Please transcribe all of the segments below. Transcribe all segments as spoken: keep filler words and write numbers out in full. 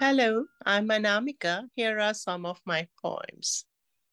Hello, I'm Anamika. Here are some of my poems.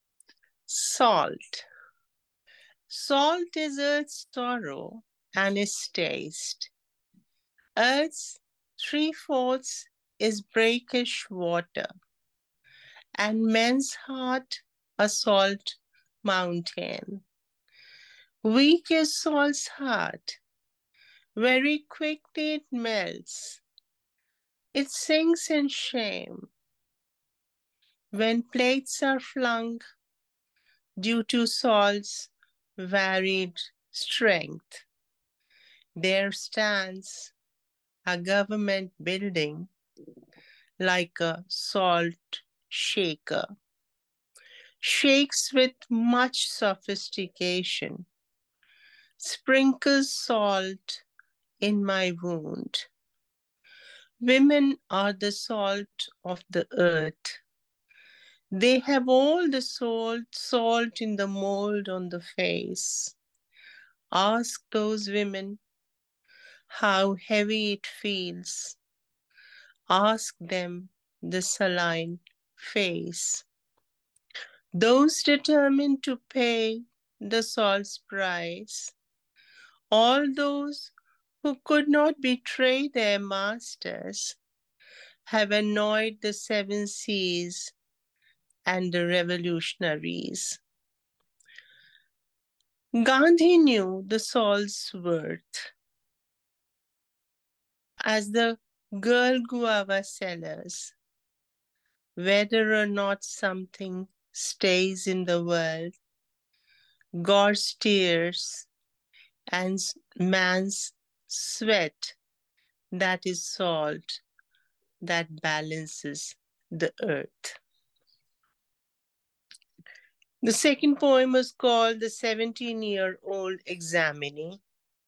Salt. Salt is Earth's sorrow and its taste. Earth's three fourths is brackish water, and men's heart a salt mountain. Weak is salt's heart. Very quickly it melts. It sinks in shame when plates are flung due to salt's varied strength. There stands a government building like a salt shaker, shakes with much sophistication, sprinkles salt in my wound. Women are the salt of the earth. They have all the salt, salt in the mold on the face. Ask those women how heavy it feels. Ask them the saline face. Those determined to pay the salt's price, all those who could not betray their masters, have annoyed the seven seas and the revolutionaries. Gandhi knew the salt's worth. As the girl guava sellers, whether or not something stays in the world, God's tears and man's sweat, that is salt that balances the earth. The second poem was called The seventeen year old Examinee.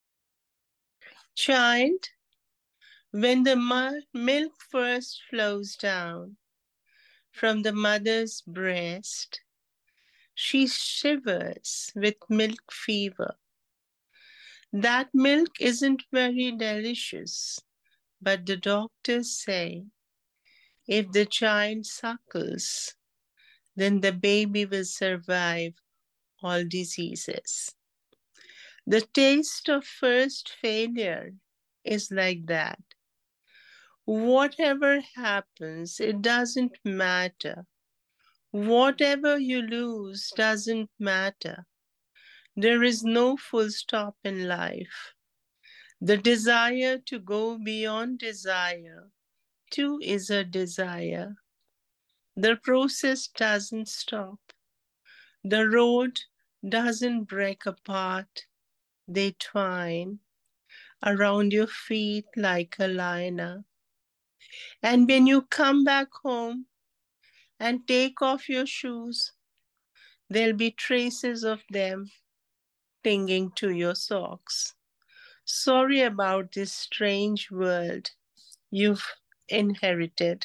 Child, when the milk first flows down from the mother's breast, she shivers with milk fever. That milk isn't very delicious, but the doctors say if the child suckles, then the baby will survive all diseases. The taste of first failure is like that. Whatever happens, it doesn't matter. Whatever you lose doesn't matter. There is no full stop in life. The desire to go beyond desire, too, is a desire. The process doesn't stop. The road doesn't break apart. They twine around your feet like a liner. And when you come back home and take off your shoes, there'll be traces of them clinging to your socks. Sorry about this strange world you've inherited.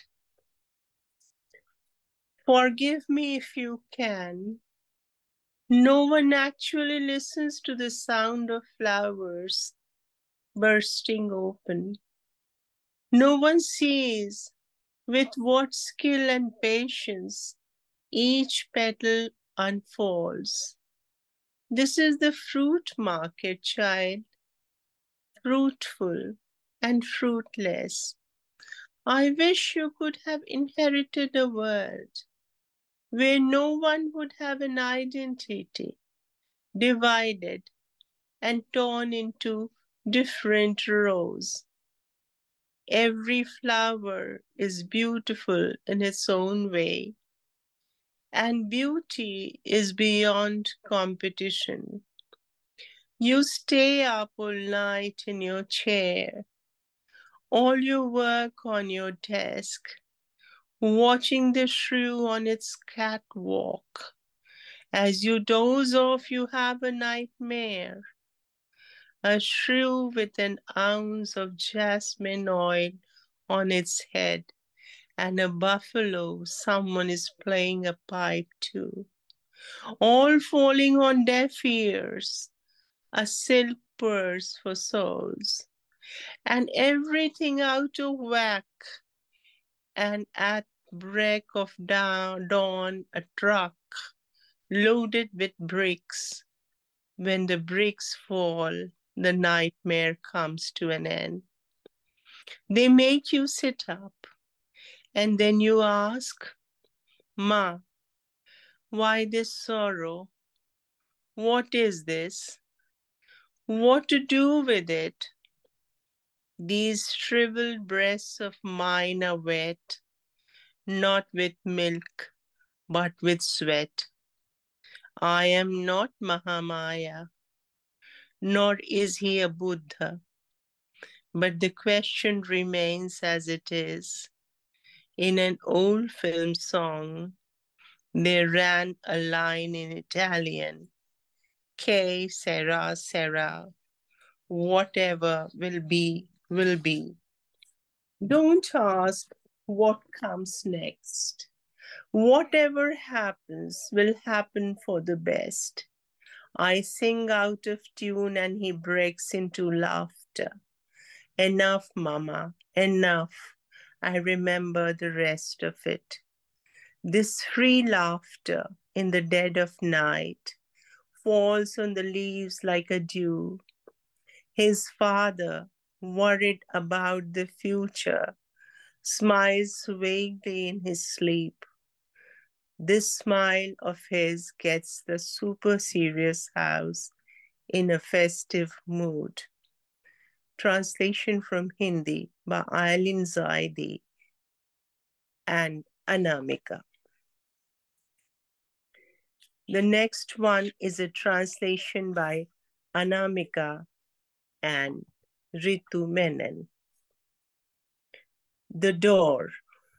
Forgive me if you can. No one actually listens to the sound of flowers bursting open. No one sees with what skill and patience each petal unfolds. This is the fruit market, child, fruitful and fruitless. I wish you could have inherited a world where no one would have an identity, divided and torn into different rows. Every flower is beautiful in its own way, and beauty is beyond competition. You stay up all night in your chair, all your work on your desk, watching the shrew on its catwalk. As you doze off, you have a nightmare. A shrew with an ounce of jasmine oil on its head, and a buffalo someone is playing a pipe to. All falling on deaf ears, a silk purse for souls, and everything out of whack and at break of dawn, a truck loaded with bricks. When the bricks fall, the nightmare comes to an end. They make you sit up, and then you ask, Ma, why this sorrow? What is this? What to do with it? These shriveled breasts of mine are wet, not with milk, but with sweat. I am not Mahamaya, nor is he a Buddha. But the question remains as it is. In an old film song, there ran a line in Italian, Che sarà sarà, whatever will be, will be. Don't ask what comes next. Whatever happens will happen for the best. I sing out of tune and he breaks into laughter. Enough, Mama, enough. I remember the rest of it. This free laughter in the dead of night falls on the leaves like a dew. His father, worried about the future, smiles vaguely in his sleep. This smile of his gets the super serious house in a festive mood. Translation from Hindi by Aylin Zaidi and Anamika. The next one is a translation by Anamika and Ritu Menon. The door.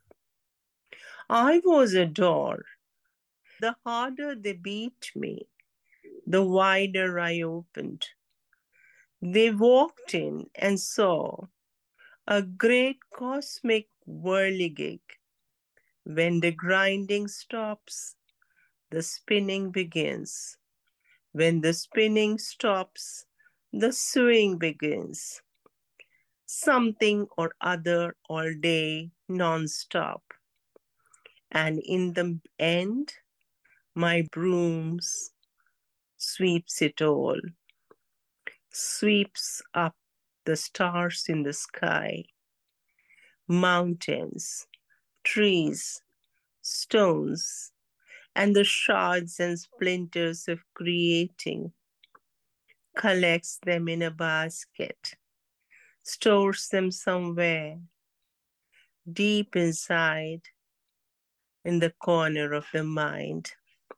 I was a door. The harder they beat me, the wider I opened. They walked in and saw a great cosmic whirligig. When the grinding stops, the spinning begins. When the spinning stops, the swing begins. Something or other all day, non-stop. And in the end, my brooms sweeps it all. Sweeps up the stars in the sky, mountains, trees, stones, and the shards and splinters of creating, collects them in a basket, stores them somewhere deep inside in the corner of the mind.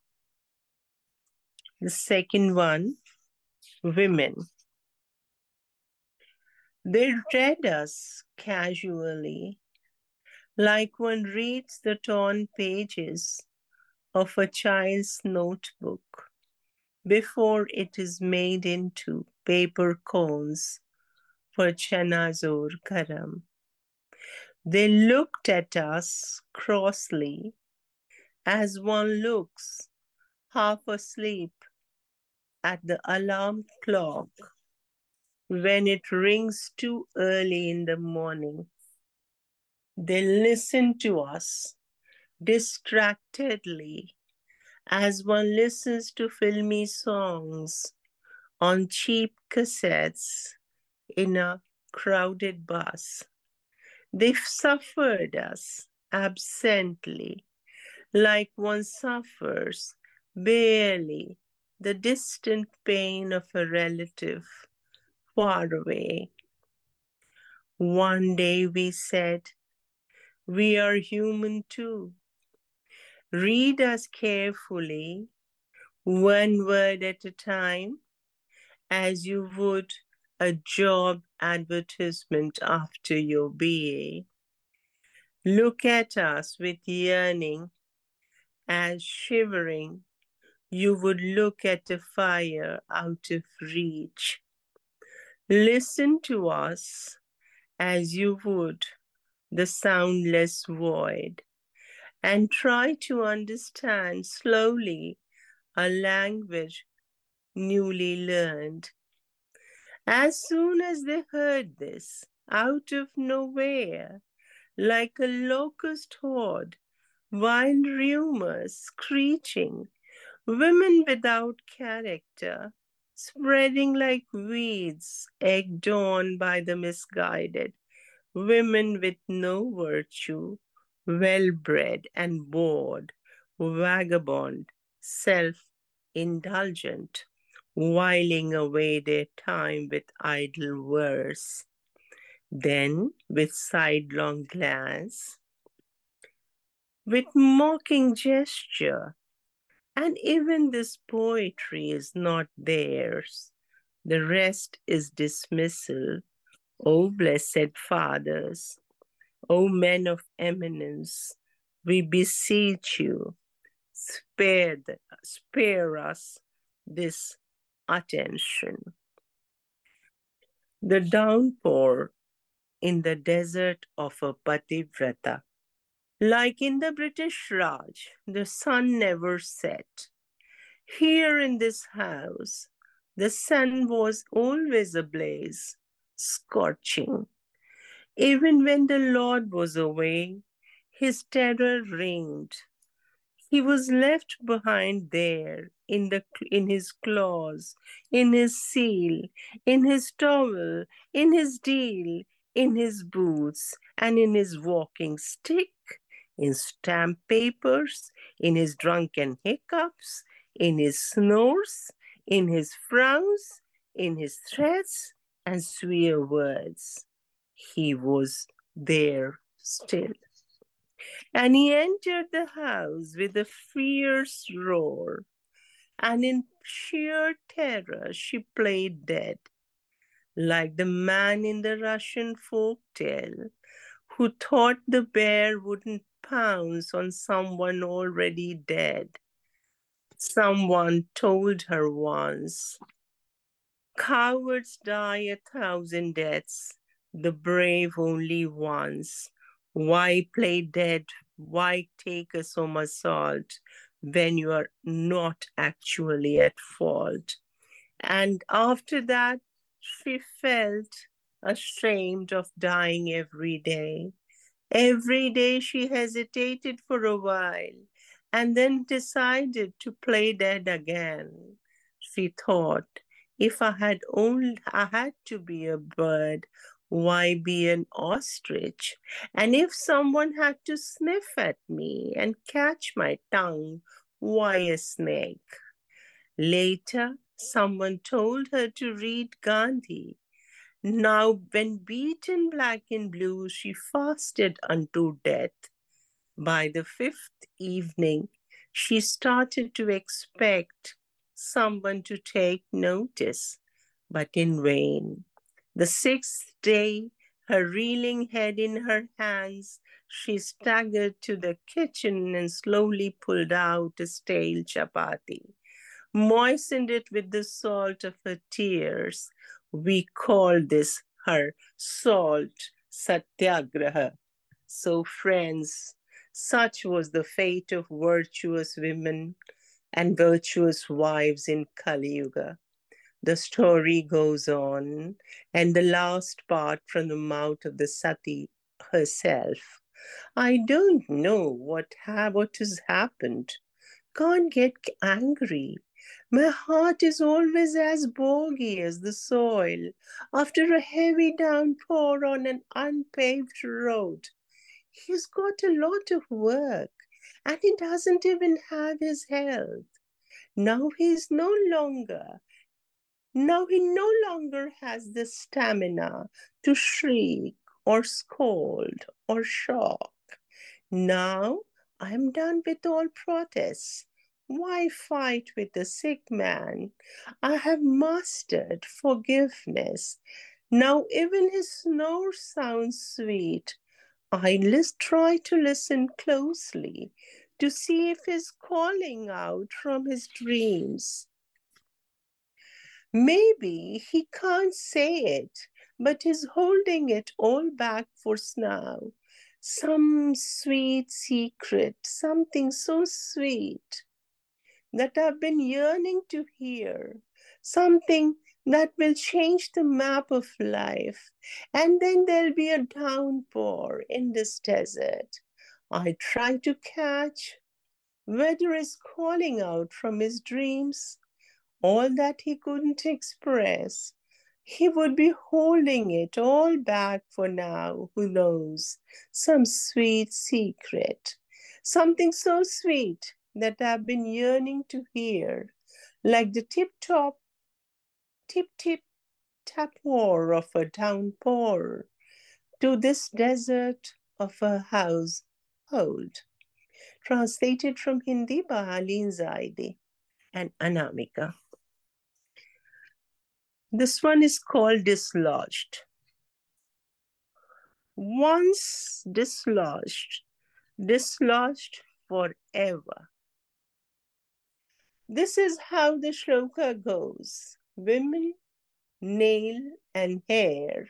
The second one, women. They read us casually, like one reads the torn pages of a child's notebook before it is made into paper cones for Chanazor Karam. They looked at us crossly as one looks half asleep at the alarm clock when it rings too early in the morning. They listen to us distractedly as one listens to filmy songs on cheap cassettes in a crowded bus. They've suffered us absently, like one suffers barely the distant pain of a relative far away. One day we said, we are human too. Read us carefully, one word at a time, as you would a job advertisement after your B A. Look at us with yearning, as shivering you would look at a fire out of reach. Listen to us as you would the soundless void, and try to understand slowly a language newly learned. As soon as they heard this, out of nowhere, like a locust horde, wild rumors screeching, women without character, spreading like weeds, egged on by the misguided, women with no virtue, well-bred and bored, vagabond, self-indulgent, whiling away their time with idle verse. Then, with sidelong glance, with mocking gesture, and even this poetry is not theirs. The rest is dismissal. O blessed fathers, O men of eminence, we beseech you, spare, the, spare us this attention. The downpour in the desert of a Pativrata. Like in the British Raj, the sun never set. Here in this house, the sun was always ablaze, scorching. Even when the Lord was away, his terror reigned. He was left behind there in, the, in his claws, in his seal, in his towel, in his deal, in his boots, and in his walking stick, in stamp papers, in his drunken hiccups, in his snores, in his frowns, in his threats and swear words. He was there still. And he entered the house with a fierce roar, and in sheer terror she played dead, like the man in the Russian folk tale who thought the bear wouldn't pounce on someone already dead. Someone told her once, cowards die a thousand deaths, the brave only once. Why play dead? Why take a somersault when you are not actually at fault? And after that, she felt ashamed of dying every day. Every day she hesitated for a while and then decided to play dead again. She thought, if I had only I had to be a bird, why be an ostrich? And if someone had to sniff at me and catch my tongue, why a snake? Later, someone told her to read Gandhi. Now, when beaten black and blue, she fasted unto death. By the fifth evening, she started to expect someone to take notice, but in vain. The sixth day, her reeling head in her hands, she staggered to the kitchen and slowly pulled out a stale chapati, moistened it with the salt of her tears. We call this her salt satyagraha. So, friends, such was the fate of virtuous women and virtuous wives in Kali Yuga. The story goes on, and the last part from the mouth of the Sati herself. I don't know what, ha- what has happened. Can't get angry. My heart is always as boggy as the soil after a heavy downpour on an unpaved road. He's got a lot of work and he doesn't even have his health. Now he's no longer, now he no longer has the stamina to shriek or scold or shock. Now I'm done with all protests. Why fight with a sick man? I have mastered forgiveness. Now even his snore sounds sweet. I list, try to listen closely to see if he's calling out from his dreams. Maybe he can't say it, but he's holding it all back for now. Some sweet secret, something so sweet that I've been yearning to hear, something that will change the map of life. And then there'll be a downpour in this desert. I try to catch. Weather is calling out from his dreams all that he couldn't express. He would be holding it all back for now, who knows? Some sweet secret. Something so sweet that I've been yearning to hear, like the tip-top, tip-tip tap war of a downpour to this desert of a household. Translated from Hindi by Aleen Zaidi and Anamika. This one is called Dislodged. Once dislodged, dislodged forever. This is how the shloka goes. Women, nail and hair,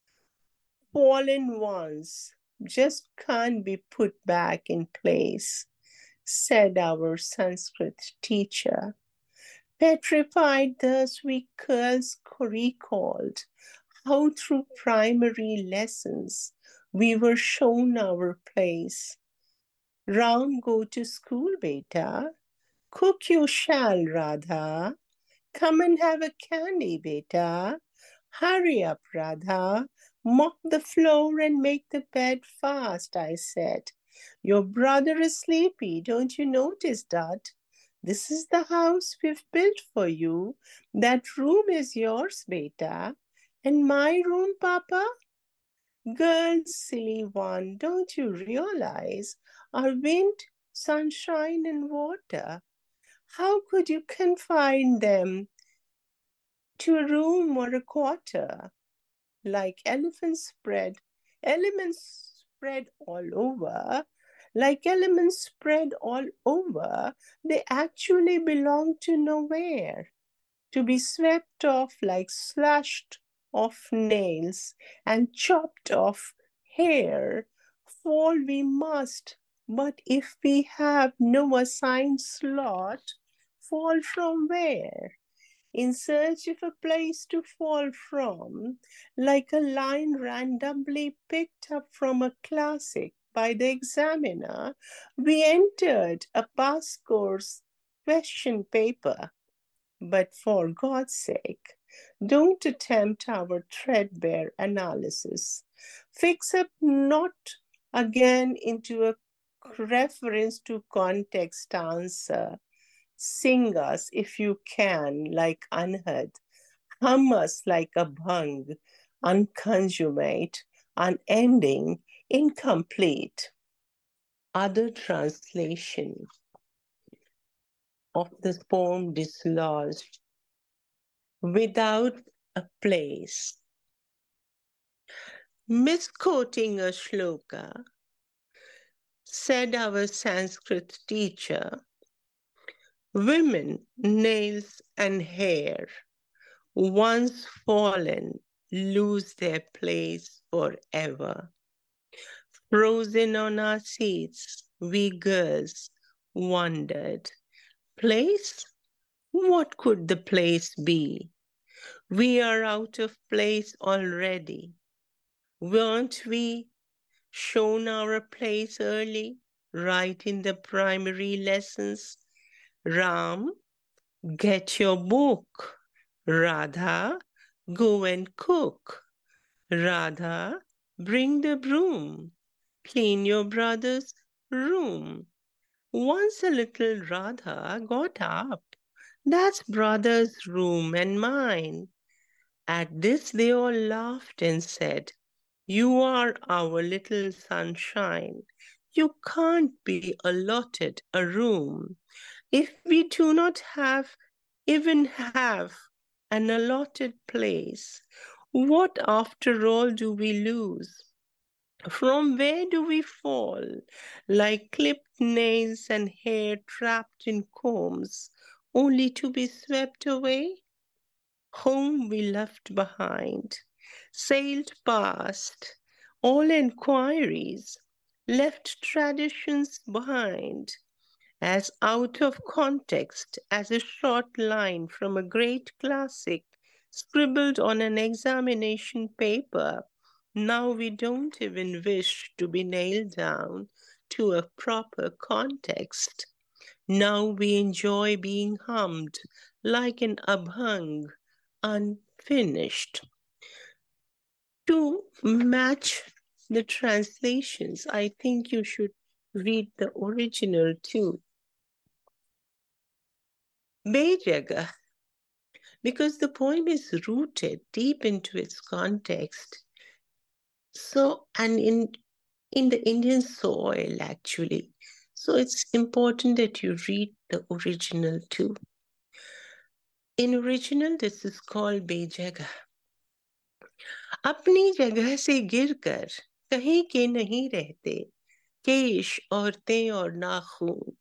fallen ones, just can't be put back in place, said our Sanskrit teacher. Petrified thus, we girls recalled how through primary lessons we were shown our place. Ram, go to school, beta. Cook you shall, Radha. Come and have a candy, beta. Hurry up, Radha. Mop the floor and make the bed fast, I said. Your brother is sleepy, don't you notice that? This is the house we've built for you. That room is yours, beta. And my room, Papa? Girl, silly one, don't you realize our wind, sunshine, and water? How could you confine them to a room or a quarter? Like elephants spread, elements spread all over, like elements spread all over, they actually belong to nowhere, to be swept off like slashed off nails and chopped off hair. Fall we must, but if we have no assigned slot, fall from where? In search of a place to fall from, like a line randomly picked up from a classic by the examiner, we entered a past course question paper. But for God's sake, don't attempt our threadbare analysis. Fix up not again into a reference to context answer. Sing us if you can, like Anhad. Hum us like a bhang, unconsummate, unending, incomplete. Other translation of this poem Dislodged. Without a place. Misquoting a shloka, said our Sanskrit teacher, women, nails and hair, once fallen, lose their place forever. Frozen on our seats, we girls wondered, place? What could the place be? We are out of place already. Weren't we shown our place early, right in the primary lessons? Ram, get your book. Radha, go and cook. Radha, bring the broom. Clean your brother's room. Once a little Radha got up. That's brother's room and mine. At this they all laughed and said, you are our little sunshine. You can't be allotted a room. If we do not have, even have, an allotted place, what after all do we lose? From where do we fall, like clipped nails and hair trapped in combs, only to be swept away? Home we left behind, sailed past all enquiries, left traditions behind, as out of context as a short line from a great classic scribbled on an examination paper. Now we don't even wish to be nailed down to a proper context. Now we enjoy being hummed like an abhang, unfinished. To match the translations, I think you should read the original too. Bejagah, because the poem is rooted deep into its context. So, and in in the Indian soil, actually. So it's important that you read the original too. In original, this is called Bejagah. अपनी जगह से गिरकर कहीं के नहीं रहते केश औरतें और नाखून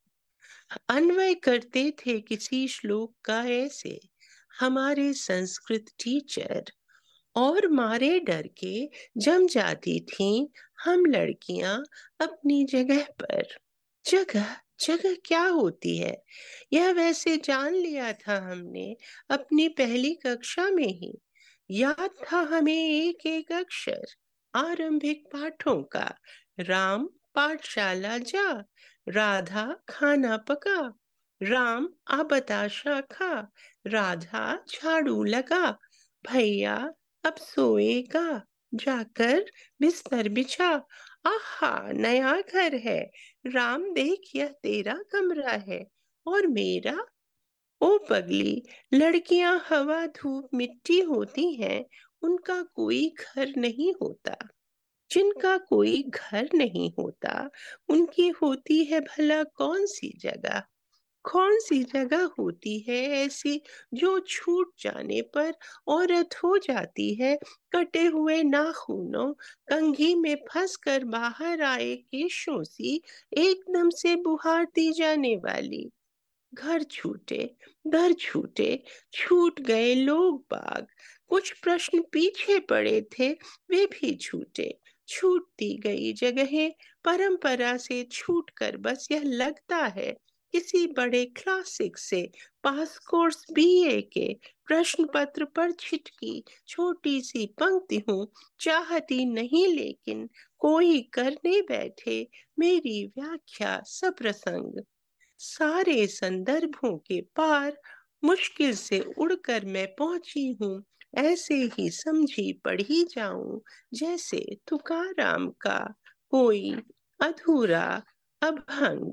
अन्वय करते थे किसी श्लोक का ऐसे हमारे संस्कृत टीचर और मारे डर के जम जाती थीं हम लड़कियां अपनी जगह पर। जगह जगह क्या होती है यह वैसे जान लिया था हमने अपनी पहली कक्षा में ही। याद था हमें एक एक अक्षर आरंभिक पाठों का। राम पाठशाला जा, राधा खाना पका, राम आ बताशा खा, राधा झाड़ू लगा, भैया अब सोएगा, जाकर बिस्तर बिछा। आहा नया घर है, राम देख यह तेरा कमरा है और मेरा। ओ पगली, लड़कियां हवा धूप मिट्टी होती हैं, उनका कोई घर नहीं होता। जिनका कोई घर नहीं होता उनकी होती है भला कौन सी जगह। कौन सी जगह होती है ऐसी जो छूट जाने पर औरत हो जाती है कटे हुए नाखूनों कंघी में फंस कर बाहर आए केशों सी एकदम से बुहार दी जाने वाली। घर छूटे, दर छूटे, छूट गए लोग बाग, कुछ प्रश्न पीछे पड़े थे वे भी छूटे। छूटती गई जगहें परंपरा से छूट कर बस यह लगता है किसी बड़े क्लासिक से पास कोर्स बीए के प्रश्न पत्र पर छिटकी छोटी सी पंक्ति हूँ चाहती नहीं लेकिन कोई करने बैठे मेरी व्याख्या सप्रसंग। सारे संदर्भों के पार मुश्किल से उड़कर मैं पहुंची हूँ ऐसे ही समझी पढ़ी जाऊं जैसे तुकाराम का कोई अधूरा abhang.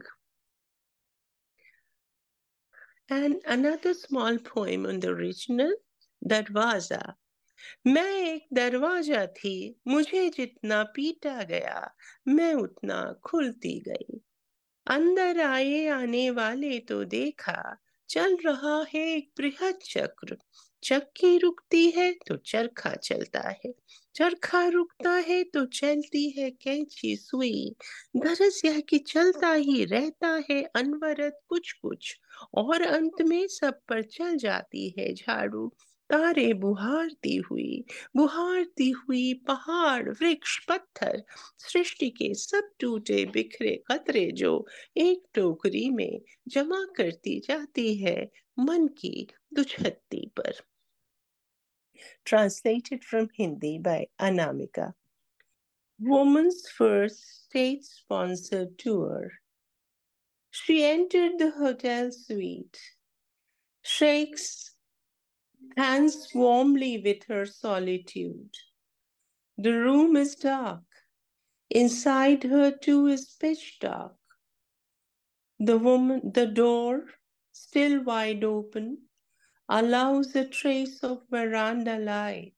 And another small poem on the original, दरवाजा। मैं एक दरवाजा थी मुझे जितना पीटा गया मैं उतना खुलती गई। अंदर आए आने वाले तो देखा चल रहा है एक बृहद चक्र। चक्की रुकती है तो चरखा चलता है, चरखा रुकता है तो चलती है कैंची सुई। गरज यह कि चलता ही रहता है अनवरत कुछ कुछ और अंत में सब पर चल जाती है झाड़ू। तारे बुहारती हुई बुहारती हुई पहाड़ वृक्ष पत्थर सृष्टि के सब टूटे बिखरे कतरे जो एक टोकरी में जमा करती जाती है मन की दुछत्ती पर। Translated from Hindi by Anamika. Woman's first state-sponsored tour. She entered the hotel suite, shakes hands warmly with her solitude. The room is dark. Inside her too is pitch dark. The woman, the door, still wide open, allows a trace of veranda light.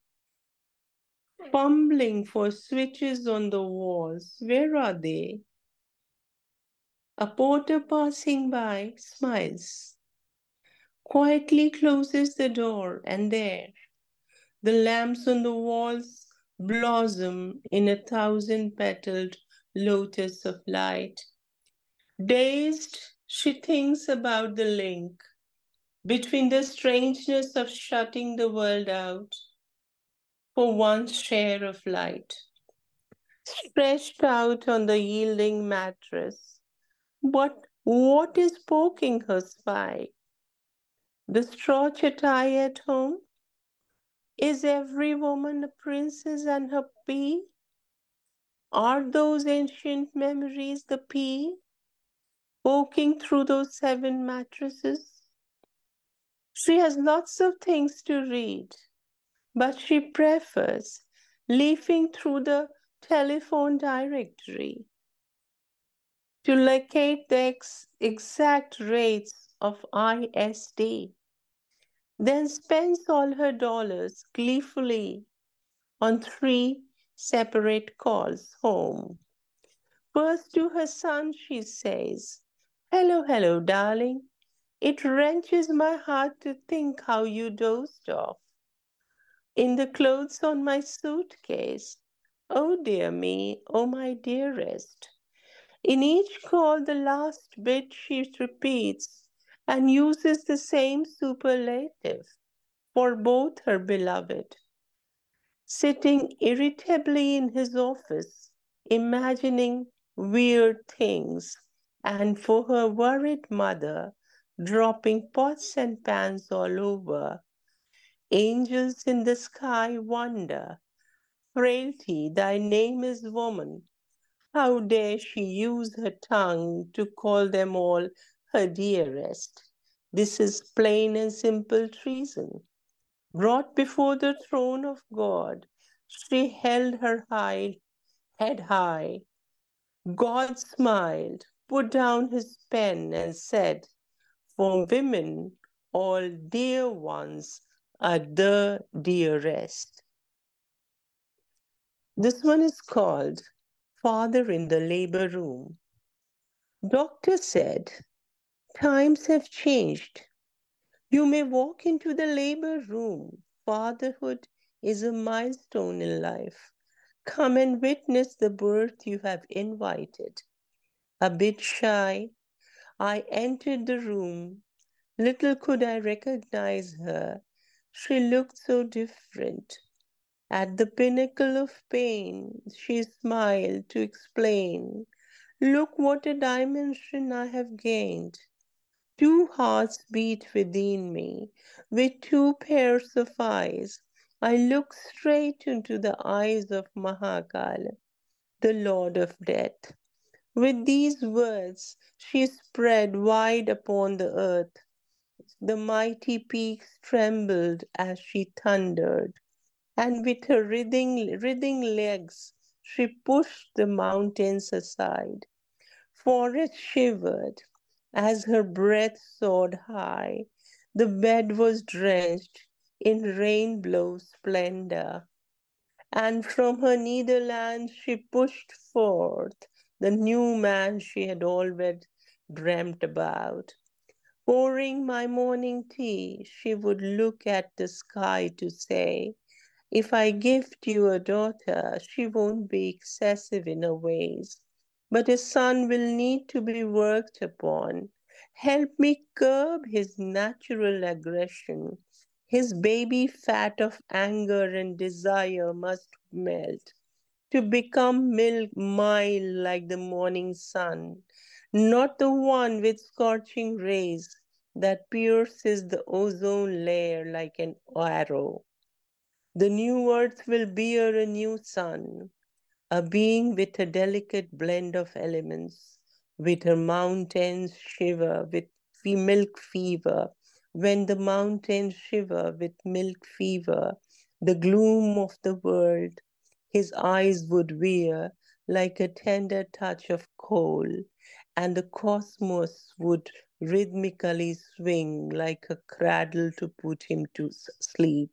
Fumbling for switches on the walls, where are they? A porter passing by smiles, quietly closes the door, and there, the lamps on the walls blossom in a thousand-petaled lotus of light. Dazed, she thinks about the link between the strangeness of shutting the world out for one's share of light. Stretched out on the yielding mattress, what, what is poking her spine? The straw chattai at home? Is every woman a princess and her pea? Are those ancient memories the pea poking through those seven mattresses? She has lots of things to read, but she prefers leafing through the telephone directory to locate the ex- exact rates of I S D, then spends all her dollars gleefully on three separate calls home. First to her son, she says, "Hello, hello, darling. It wrenches my heart to think how you dozed off in the clothes on my suitcase. Oh dear me, oh my dearest." In each call, the last bit she repeats and uses the same superlative for both her beloved. Sitting irritably in his office, imagining weird things, and for her worried mother, dropping pots and pans all over. Angels in the sky wonder, "Frailty, thy name is woman. How dare she use her tongue to call them all her dearest? This is plain and simple treason." Brought before the throne of God, she held her high, head high. God smiled, put down his pen, and said, "For women, all dear ones are the dearest." This one is called Father in the Labor Room. Doctor said, "Times have changed. You may walk into the labor room. Fatherhood is a milestone in life. Come and witness the birth you have invited." A bit shy, I entered the room. Little could I recognize her. She looked so different. At the pinnacle of pain, she smiled to explain, "Look what a dimension I have gained. Two hearts beat within me. With two pairs of eyes, I look straight into the eyes of Mahakal, the Lord of Death." With these words, she spread wide upon the earth. The mighty peaks trembled as she thundered, and with her writhing, writhing legs, she pushed the mountains aside. Forests shivered as her breath soared high. The bed was drenched in rainbow splendor, and from her Netherlands she pushed forth the new man she had always dreamt about. Pouring my morning tea, she would look at the sky to say, "If I gift you a daughter, she won't be excessive in her ways, but a son will need to be worked upon. Help me curb his natural aggression. His baby fat of anger and desire must melt to become milk mild like the morning sun, not the one with scorching rays that pierces the ozone layer like an arrow. The new earth will bear a new sun, a being with a delicate blend of elements, with her mountains shiver with fe- milk fever. When the mountains shiver with milk fever, the gloom of the world his eyes would wear like a tender touch of coal, and the cosmos would rhythmically swing like a cradle to put him to sleep.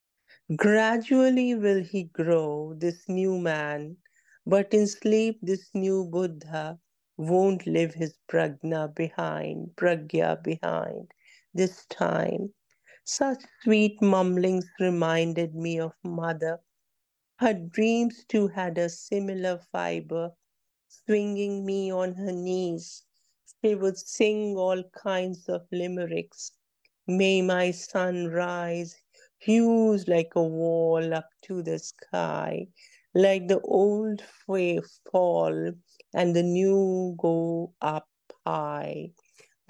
Gradually will he grow, this new man, but in sleep this new Buddha won't leave his prajna behind, pragya behind this time. Such sweet mumblings reminded me of mother. Her dreams too had a similar fiber, swinging me on her knees. She would sing all kinds of limericks. May my sun rise huge like a wall up to the sky, like the old way fall and the new go up high.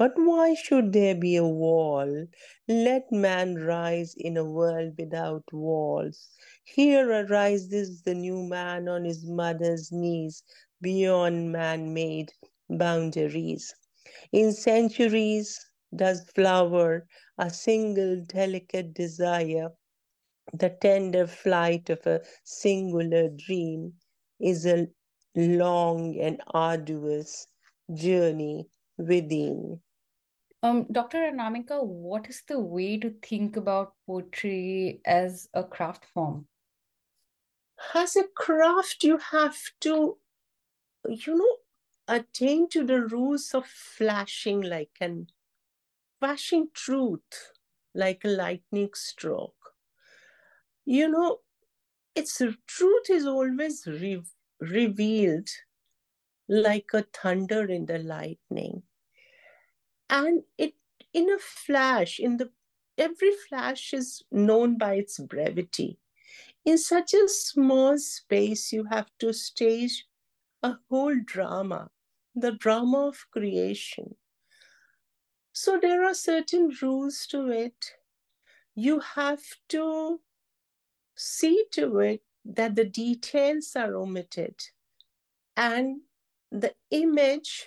But why should there be a wall? Let man rise in a world without walls. Here arises the new man on his mother's knees, beyond man-made boundaries. In centuries does flower a single delicate desire. The tender flight of a singular dream is a long and arduous journey within. Um, Doctor Anamika, what is the way to think about poetry as a craft form? As a craft, you have to, you know, attain to the rules of flashing like an flashing truth, like a lightning stroke. You know, its truth is always re- revealed like a thunder in the lightning. And it in a flash, in the every flash is known by its brevity. In such a small space, you have to stage a whole drama, the drama of creation. So there are certain rules to it. You have to see to it that the details are omitted and the image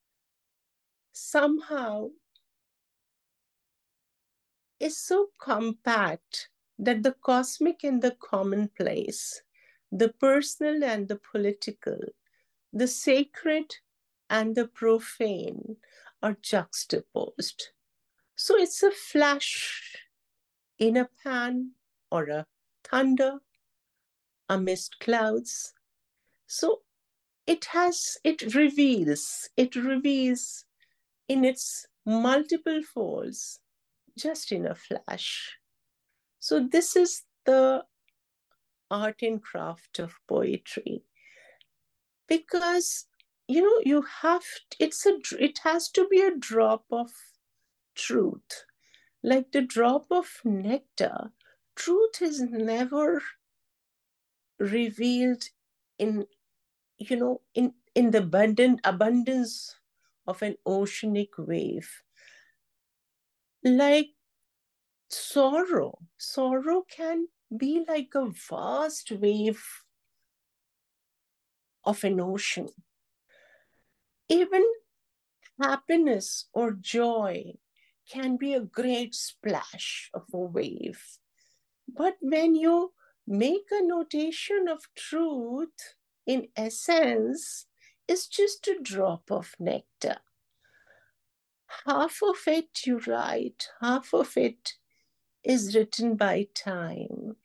somehow is so compact that the cosmic and the commonplace, the personal and the political, the sacred and the profane are juxtaposed. So it's a flash in a pan or a thunder amidst clouds. So it has, it reveals, it reveals in its multiple folds just in a flash. So this is the art and craft of poetry. Because you know you have it's a it has to be a drop of truth, like the drop of nectar. Truth is never revealed in you know in in the abundant abundance of an oceanic wave. Like sorrow sorrow can be like a vast wave of an ocean. Even happiness or joy can be a great splash of a wave. But when you make a notation of truth, in essence, it's just a drop of nectar. Half of it you write, half of it is written by time.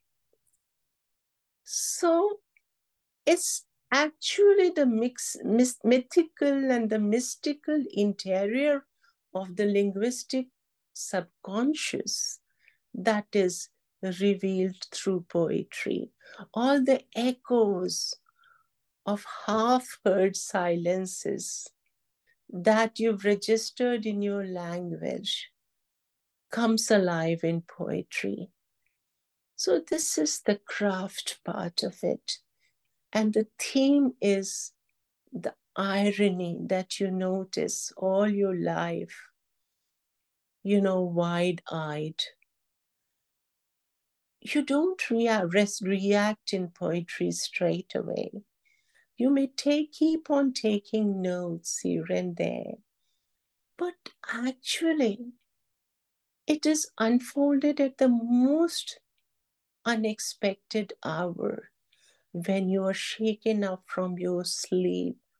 So it's actually the mix, mythical and the mystical interior of the linguistic subconscious that is revealed through poetry. All the echoes of half heard silences that you've registered in your language comes alive in poetry. So this is the craft part of it. And the theme is the irony that you notice all your life, you know, wide eyed. You don't react, react in poetry straight away. You may take, keep on taking notes here and there, but actually, it is unfolded at the most unexpected hour when you are shaken up from your sleep